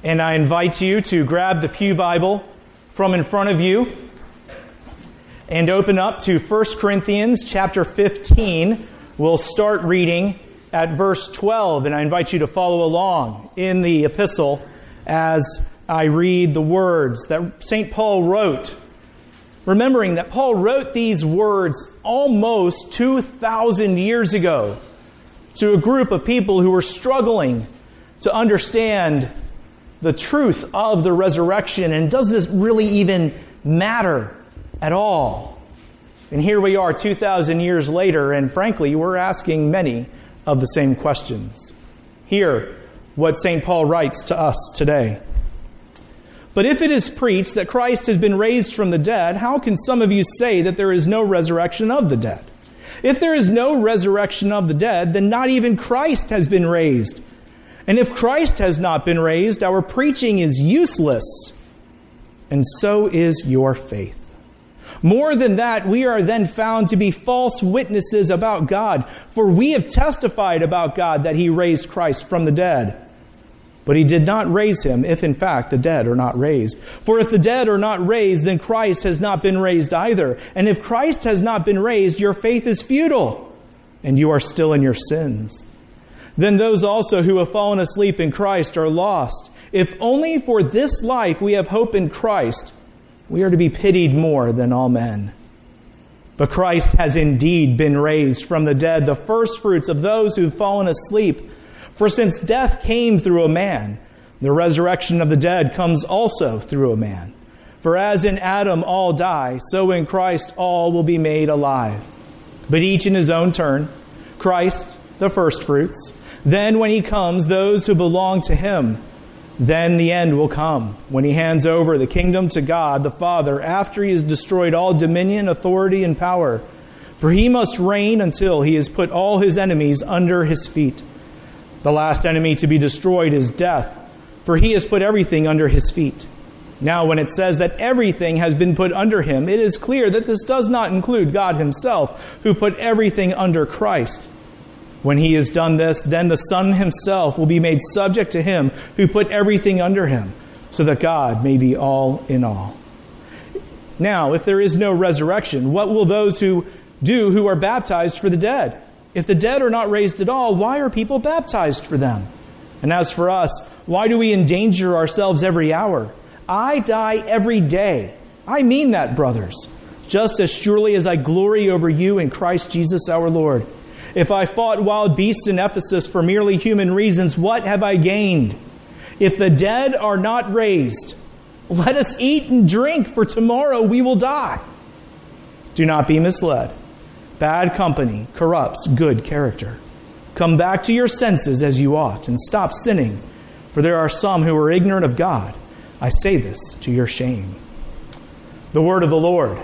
And I invite you to grab the Pew Bible from in front of you and open up to 1 Corinthians chapter 15. We'll start reading at verse 12, and I invite you to follow along in the epistle as I read the words that St. Paul wrote. Remembering that Paul wrote these words almost 2,000 years ago to a group of people who were struggling to understand the truth of the resurrection, and does this really even matter at all? And here we are 2,000 years later, and frankly, we're asking many of the same questions. Hear what St. Paul writes to us today. But if it is preached that Christ has been raised from the dead, how can some of you say that there is no resurrection of the dead? If there is no resurrection of the dead, then not even Christ has been raised. And if Christ has not been raised, our preaching is useless, and so is your faith. More than that, we are then found to be false witnesses about God, for we have testified about God that He raised Christ from the dead. But He did not raise Him, if in fact the dead are not raised. For if the dead are not raised, then Christ has not been raised either. And if Christ has not been raised, your faith is futile, and you are still in your sins. Then those also who have fallen asleep in Christ are lost. If only for this life we have hope in Christ, we are to be pitied more than all men. But Christ has indeed been raised from the dead, the firstfruits of those who have fallen asleep. For since death came through a man, the resurrection of the dead comes also through a man. For as in Adam all die, so in Christ all will be made alive. But each in his own turn, Christ the firstfruits. Then when He comes, those who belong to Him. Then the end will come, when He hands over the kingdom to God the Father, after He has destroyed all dominion, authority, and power. For He must reign until He has put all His enemies under His feet. The last enemy to be destroyed is death, for He has put everything under His feet. Now, when it says that everything has been put under Him, it is clear that this does not include God Himself, who put everything under Christ. When He has done this, then the Son Himself will be made subject to Him who put everything under Him, so that God may be all in all. Now, if there is no resurrection, what will those who do who are baptized for the dead? If the dead are not raised at all, why are people baptized for them? And as for us, why do we endanger ourselves every hour? I die every day. I mean that, brothers, just as surely as I glory over you in Christ Jesus our Lord. If I fought wild beasts in Ephesus for merely human reasons, what have I gained? If the dead are not raised, let us eat and drink, for tomorrow we will die. Do not be misled. Bad company corrupts good character. Come back to your senses as you ought, and stop sinning, for there are some who are ignorant of God. I say this to your shame. The word of the Lord.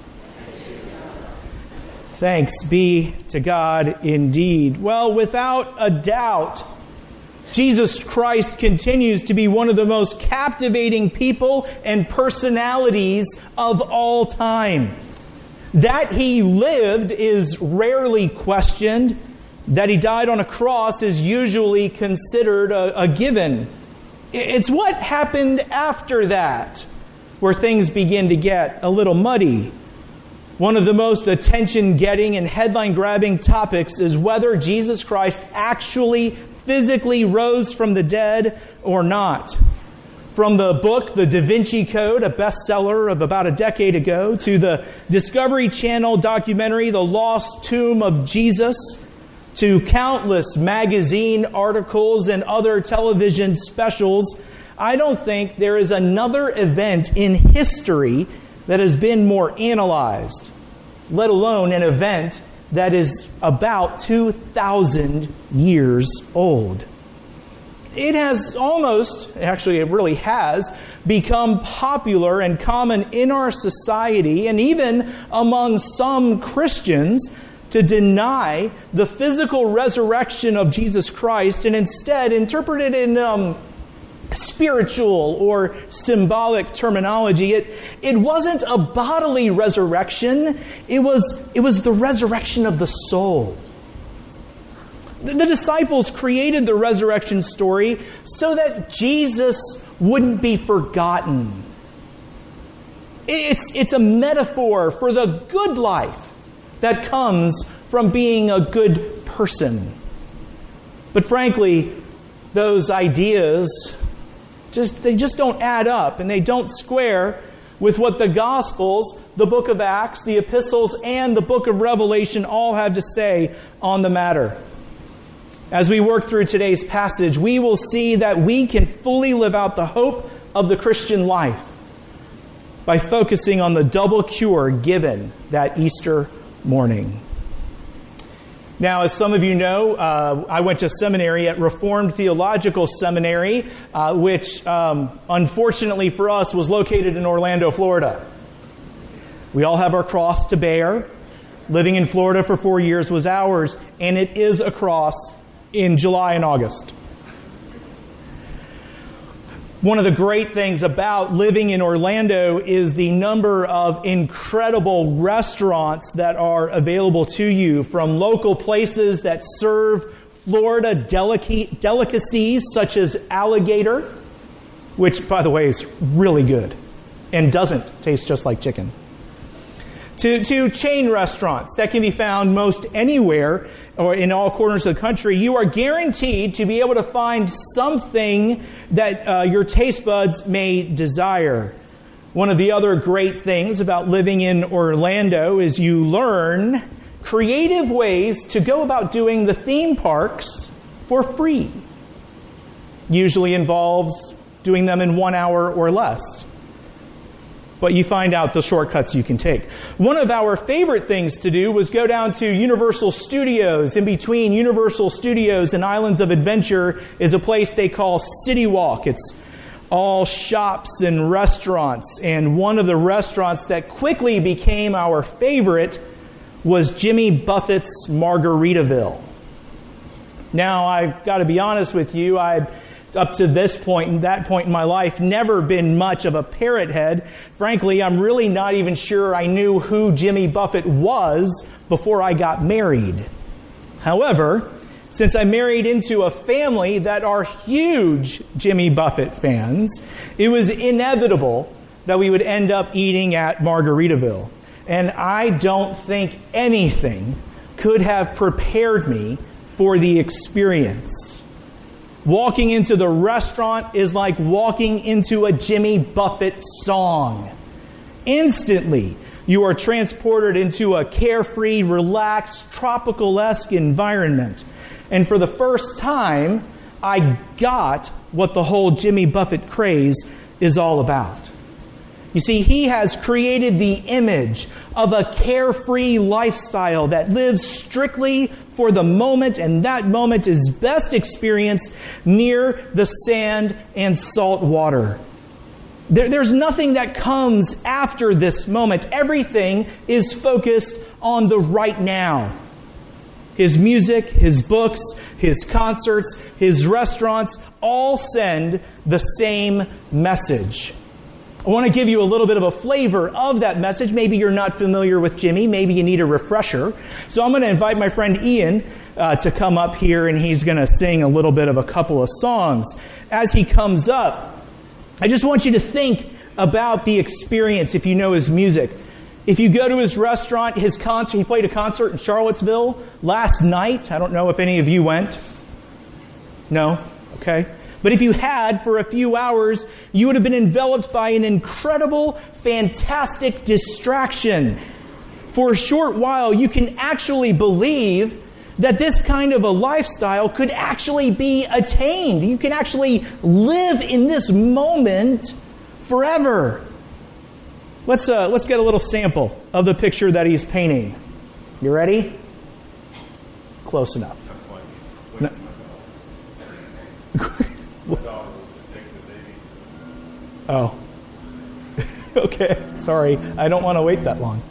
Thanks be to God indeed. Well, without a doubt, Jesus Christ continues to be one of the most captivating people and personalities of all time. That He lived is rarely questioned. That He died on a cross is usually considered a given. It's what happened after that where things begin to get a little muddy. One of the most attention-getting and headline-grabbing topics is whether Jesus Christ actually physically rose from the dead or not. From the book, The Da Vinci Code, a bestseller of about a decade ago, to the Discovery Channel documentary, The Lost Tomb of Jesus, to countless magazine articles and other television specials, I don't think there is another event in history that has been more analyzed, let alone an event that is about 2,000 years old. It has almost, actually it really has, become popular and common in our society and even among some Christians to deny the physical resurrection of Jesus Christ and instead interpret it in spiritual or symbolic terminology. It wasn't a bodily resurrection. It was the resurrection of the soul. The disciples created the resurrection story so that Jesus wouldn't be forgotten. It's a metaphor for the good life that comes from being a good person. But frankly, those ideas they just don't add up, and they don't square with what the Gospels, the book of Acts, the epistles, and the book of Revelation all have to say on the matter. As we work through today's passage, we will see that we can fully live out the hope of the Christian life by focusing on the double cure given that Easter morning. Now, as some of you know, I went to seminary at Reformed Theological Seminary, which, unfortunately for us, was located in Orlando, Florida. We all have our cross to bear. Living in Florida for 4 years was ours, and it is a cross in July and August. One of the great things about living in Orlando is the number of incredible restaurants that are available to you, from local places that serve Florida delicacies such as alligator, which, by the way, is really good and doesn't taste just like chicken, to chain restaurants that can be found most anywhere or in all corners of the country. You are guaranteed to be able to find something that your taste buds may desire. One of the other great things about living in Orlando is you learn creative ways to go about doing the theme parks for free. Usually involves doing them in 1 hour or less. But you find out the shortcuts you can take. One of our favorite things to do was go down to Universal Studios. In between Universal Studios and Islands of Adventure is a place they call City Walk. It's all shops and restaurants. And one of the restaurants that quickly became our favorite was Jimmy Buffett's Margaritaville. Now, I've got to be honest with you, up to this point and that point in my life, never been much of a parrot head. Frankly, I'm really not even sure I knew who Jimmy Buffett was before I got married. However, since I married into a family that are huge Jimmy Buffett fans, it was inevitable that we would end up eating at Margaritaville. And I don't think anything could have prepared me for the experience. Walking into the restaurant is like walking into a Jimmy Buffett song. Instantly, you are transported into a carefree, relaxed, tropical-esque environment. And for the first time, I got what the whole Jimmy Buffett craze is all about. You see, he has created the image of a carefree lifestyle that lives strictly for the moment, and that moment is best experienced near the sand and salt water. There's nothing that comes after this moment. Everything is focused on the right now. His music, his books, his concerts, his restaurants all send the same message. I want to give you a little bit of a flavor of that message. Maybe you're not familiar with Jimmy. Maybe you need a refresher. So I'm going to invite my friend Ian to come up here, and he's going to sing a little bit of a couple of songs. As he comes up, I just want you to think about the experience if you know his music. If you go to his restaurant, his concert, he played a concert in Charlottesville last night. I don't know if any of you went. No? Okay. But if you had for a few hours, you would have been enveloped by an incredible, fantastic distraction. For a short while, you can actually believe that this kind of a lifestyle could actually be attained. You can actually live in this moment forever. Let's get a little sample of the picture that he's painting. You ready? Close enough. No. Oh. Okay. Sorry. I don't want to wait that long.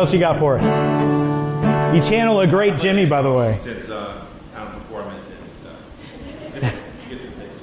else you got for us? You channel a great Jimmy, by the way. Since before I mentioned it, just get the fix.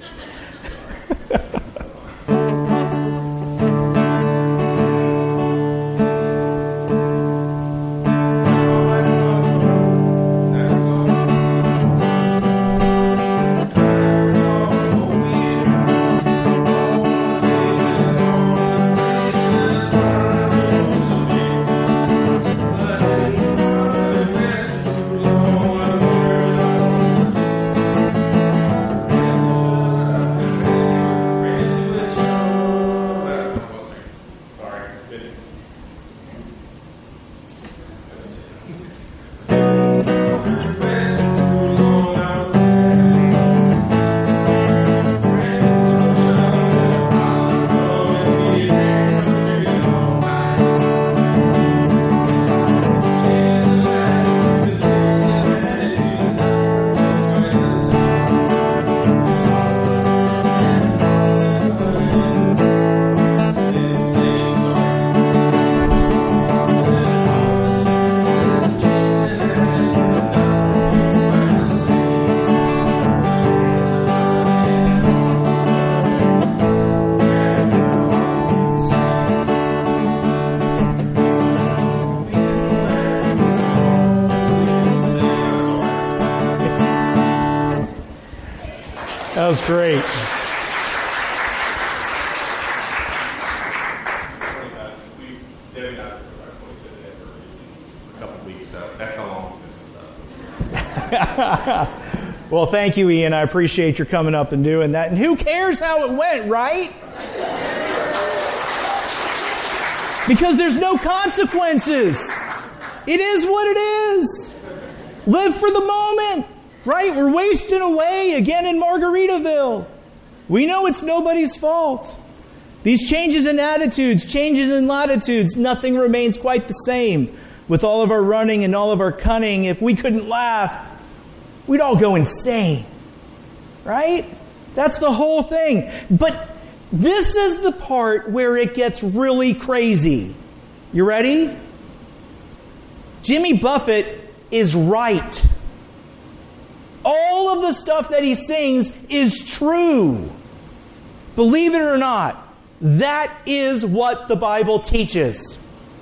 That was great. Debbie got about 22 today for a couple of weeks, so that's how long it's been. Well, thank you, Ian. I appreciate your coming up and doing that. And who cares how it went, right? Because there's no consequences. It is what it is. Live for the moment, right? We're wasting away again in Margaritaville. We know it's nobody's fault. These changes in attitudes, changes in latitudes, nothing remains quite the same. With all of our running and all of our cunning, if we couldn't laugh, we'd all go insane. Right? That's the whole thing. But this is the part where it gets really crazy. You ready? Jimmy Buffett is right. All of the stuff that he sings is true. Believe it or not, that is what the Bible teaches.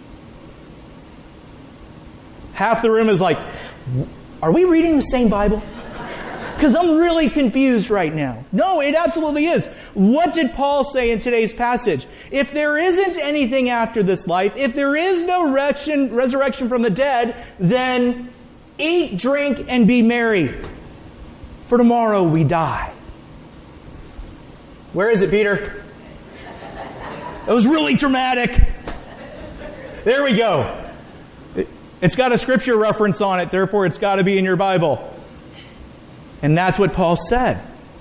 Half the room is like, are we reading the same Bible? Because I'm really confused right now. No, it absolutely is. What did Paul say in today's passage? If there isn't anything after this life, if there is no resurrection from the dead, then eat, drink, and be merry. For tomorrow we die. Where is it, Peter? That was really dramatic. There we go. It's got a scripture reference on it, therefore it's got to be in your Bible. And that's what Paul said.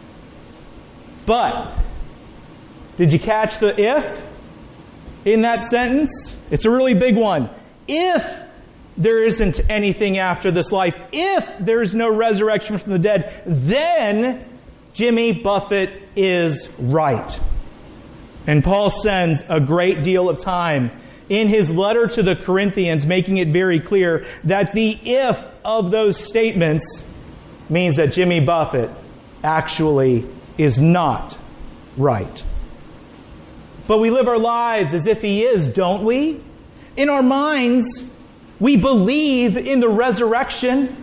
But, did you catch the if in that sentence? It's a really big one. If there isn't anything after this life, if there's no resurrection from the dead, then Jimmy Buffett is right. And Paul spends a great deal of time in his letter to the Corinthians making it very clear that the if of those statements means that Jimmy Buffett actually is not right. But we live our lives as if he is, don't we? In our minds, we believe in the resurrection.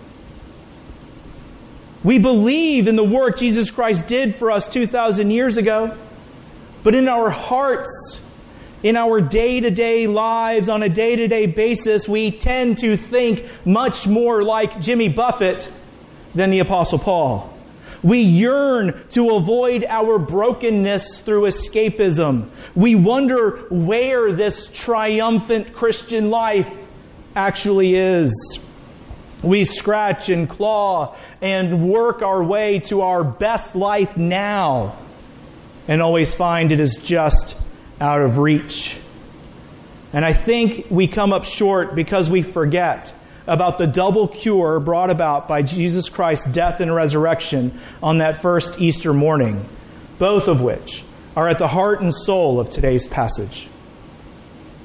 We believe in the work Jesus Christ did for us 2,000 years ago. But in our hearts, in our day-to-day lives, on a day-to-day basis, we tend to think much more like Jimmy Buffett than the Apostle Paul. We yearn to avoid our brokenness through escapism. We wonder where this triumphant Christian life actually is. We scratch and claw and work our way to our best life now and always find it is just out of reach. And I think we come up short because we forget about the double cure brought about by Jesus Christ's death and resurrection on that first Easter morning, both of which are at the heart and soul of today's passage.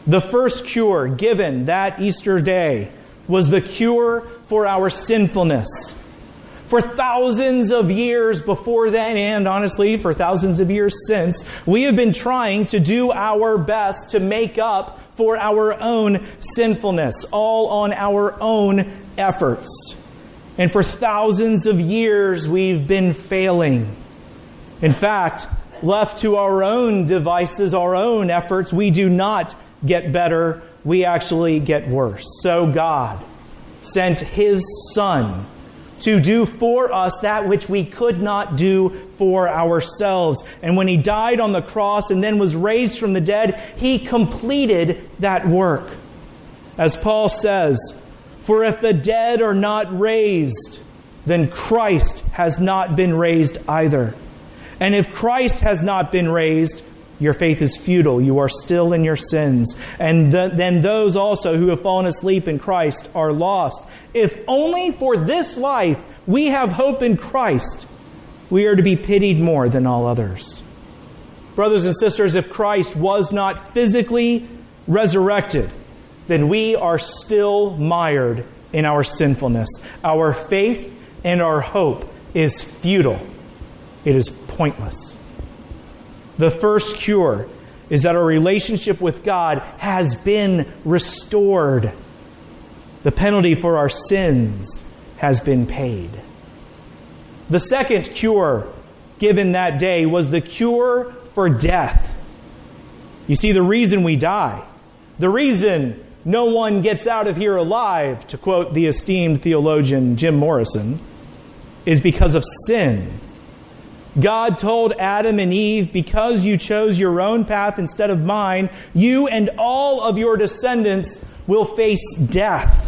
The first cure given that Easter day was the cure for our sinfulness. For thousands of years before then, and honestly, for thousands of years since, we have been trying to do our best to make up for our own sinfulness, all on our own efforts. And for thousands of years, we've been failing. In fact, left to our own devices, our own efforts, we do not get better, we actually get worse. So God sent His Son to do for us that which we could not do for ourselves. And when He died on the cross and then was raised from the dead, He completed that work. As Paul says, "For if the dead are not raised, then Christ has not been raised either. And if Christ has not been raised, your faith is futile. You are still in your sins. And then those also who have fallen asleep in Christ are lost. If only for this life we have hope in Christ, we are to be pitied more than all others." Brothers and sisters, if Christ was not physically resurrected, then we are still mired in our sinfulness. Our faith and our hope is futile. It is pointless. The first cure is that our relationship with God has been restored. The penalty for our sins has been paid. The second cure given that day was the cure for death. You see, the reason we die, the reason no one gets out of here alive, to quote the esteemed theologian Jim Morrison, is because of sin. God told Adam and Eve, "Because you chose your own path instead of mine, you and all of your descendants will face death."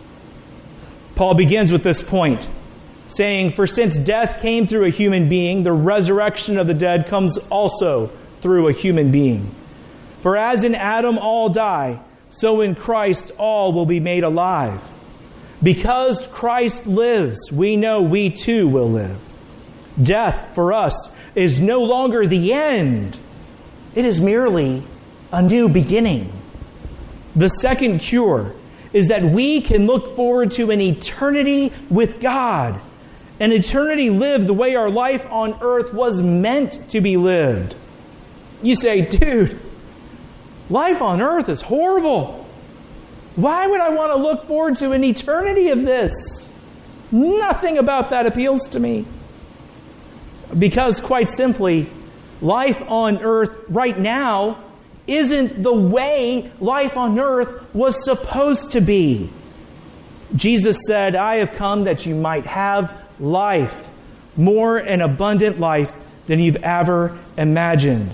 Paul begins with this point, saying, "For since death came through a human being, the resurrection of the dead comes also through a human being. For as in Adam all die, so in Christ all will be made alive. Because Christ lives, we know we too will live. Death, for us, is no longer the end. It is merely a new beginning." The second cure is that we can look forward to an eternity with God. An eternity lived the way our life on earth was meant to be lived. You say, "Dude, life on earth is horrible. Why would I want to look forward to an eternity of this?" Nothing about that appeals to me. Because, quite simply, life on earth right now isn't the way life on earth was supposed to be. Jesus said, "I have come that you might have life, more an abundant life than you've ever imagined."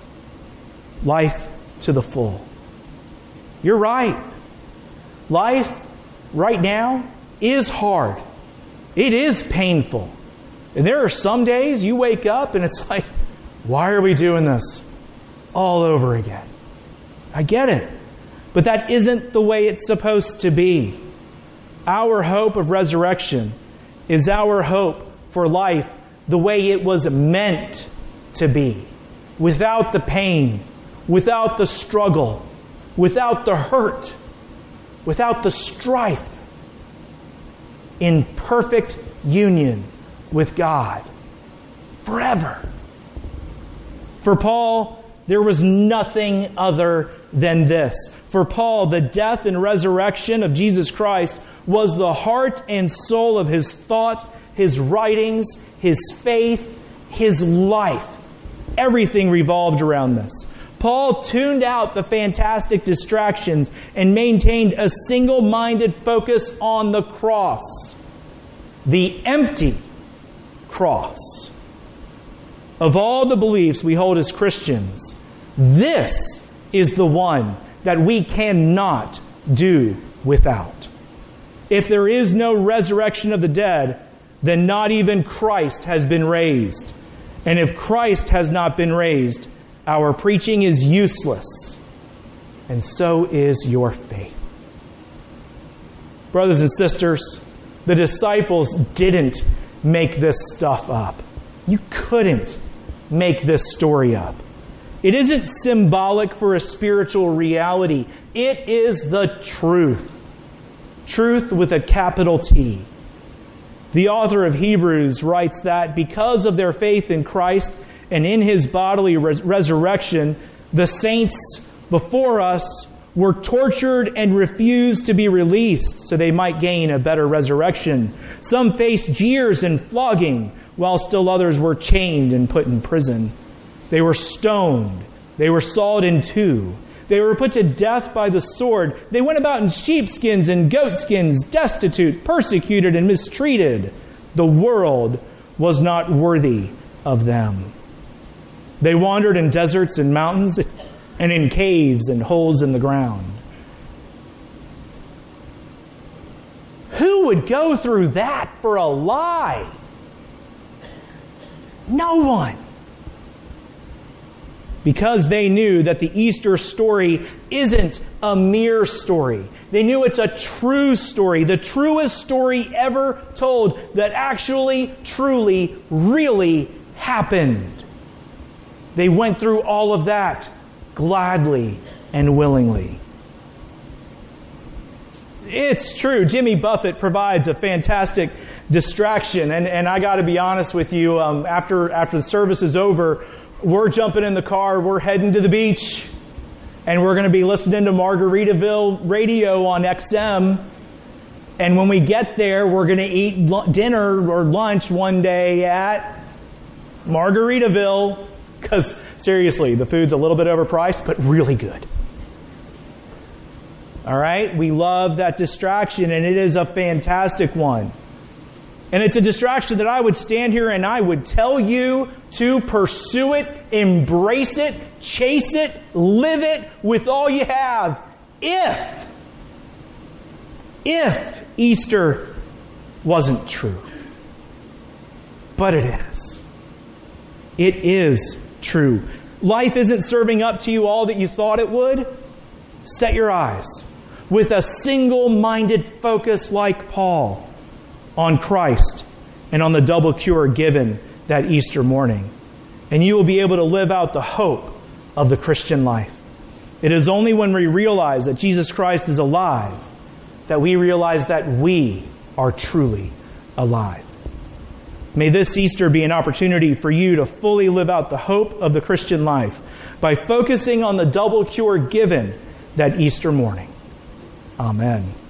Life to the full. You're right. Life right now is hard. It is painful. And there are some days you wake up and it's like, why are we doing this all over again? I get it. But that isn't the way it's supposed to be. Our hope of resurrection is our hope for life the way it was meant to be. Without the pain, without the struggle, without the hurt, without the strife. In perfect union with God forever. For Paul, there was nothing other than this. For Paul, the death and resurrection of Jesus Christ was the heart and soul of his thought, his writings, his faith, his life. Everything revolved around this. Paul tuned out the fantastic distractions and maintained a single-minded focus on the cross. The empty cross. Of all the beliefs we hold as Christians, this is the one that we cannot do without. If there is no resurrection of the dead, then not even Christ has been raised. And if Christ has not been raised, our preaching is useless. And so is your faith. Brothers and sisters, the disciples didn't make this stuff up. You couldn't make this story up. It isn't symbolic for a spiritual reality. It is the truth. Truth with a capital T. The author of Hebrews writes that because of their faith in Christ and in His bodily resurrection, the saints before us were tortured and refused to be released so they might gain a better resurrection. Some faced jeers and flogging, while still others were chained and put in prison. They were stoned. They were sawed in two. They were put to death by the sword. They went about in sheepskins and goatskins, destitute, persecuted, and mistreated. The world was not worthy of them. They wandered in deserts and mountains and in caves and holes in the ground. Who would go through that for a lie? No one. Because they knew that the Easter story isn't a mere story. They knew it's a true story, the truest story ever told that actually, truly, really happened. They went through all of that gladly and willingly. It's true. Jimmy Buffett provides a fantastic distraction. And I got to be honest with you, after the service is over, we're jumping in the car, we're heading to the beach, and we're going to be listening to Margaritaville radio on XM. And when we get there, we're going to eat dinner or lunch one day at Margaritaville. Because, seriously, the food's a little bit overpriced, but really good. All right? We love that distraction, and it is a fantastic one. And it's a distraction that I would stand here and I would tell you to pursue it, embrace it, chase it, live it with all you have. If Easter wasn't true. But it is. It is true. Life isn't serving up to you all that you thought it would. Set your eyes with a single-minded focus like Paul on Christ and on the double cure given that Easter morning. And you will be able to live out the hope of the Christian life. It is only when we realize that Jesus Christ is alive that we realize that we are truly alive. May this Easter be an opportunity for you to fully live out the hope of the Christian life by focusing on the double cure given that Easter morning. Amen.